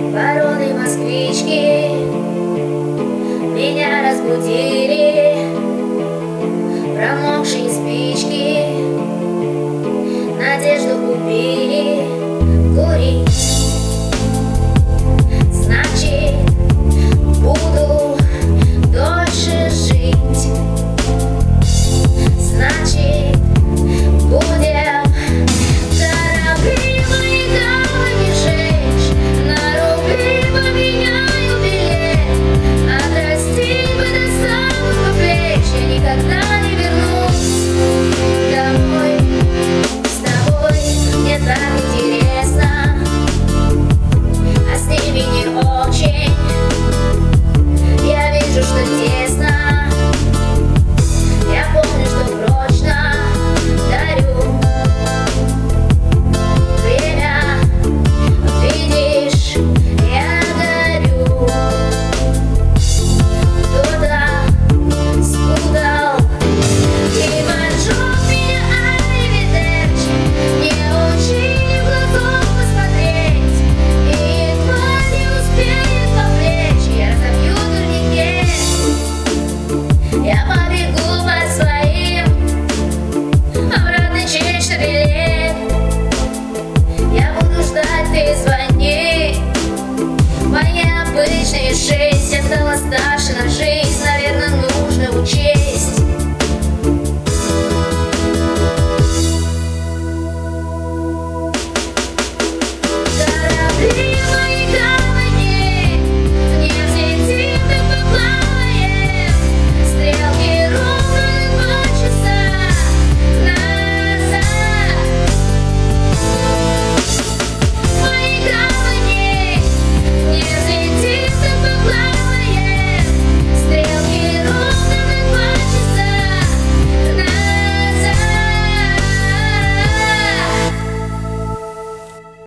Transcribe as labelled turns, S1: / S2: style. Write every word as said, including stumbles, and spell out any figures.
S1: Вороны москвички меня разбудили, промокшие спички надежду купили курить. Значит, буду дольше жить. Значит, будем корабли мои головы жечь, на рубли поменяю билет, отрастить бы до самых плеч. Я никогда не вернусь домой с тобой. Мне так интересно, а с ними не очень. Я вижу, что тесно, я помню, что прочно дарю время. Видишь, я горю. Кто-то спутал и поджег меня аривидерчи. Не учили в глазок посмотреть, и едва не успеет по плечи. Я разобью турникет, я побегу по своим, обратный чей, что билет. Я буду ждать, ты звони. Мои обычные шесть, я стала старше на жизнь.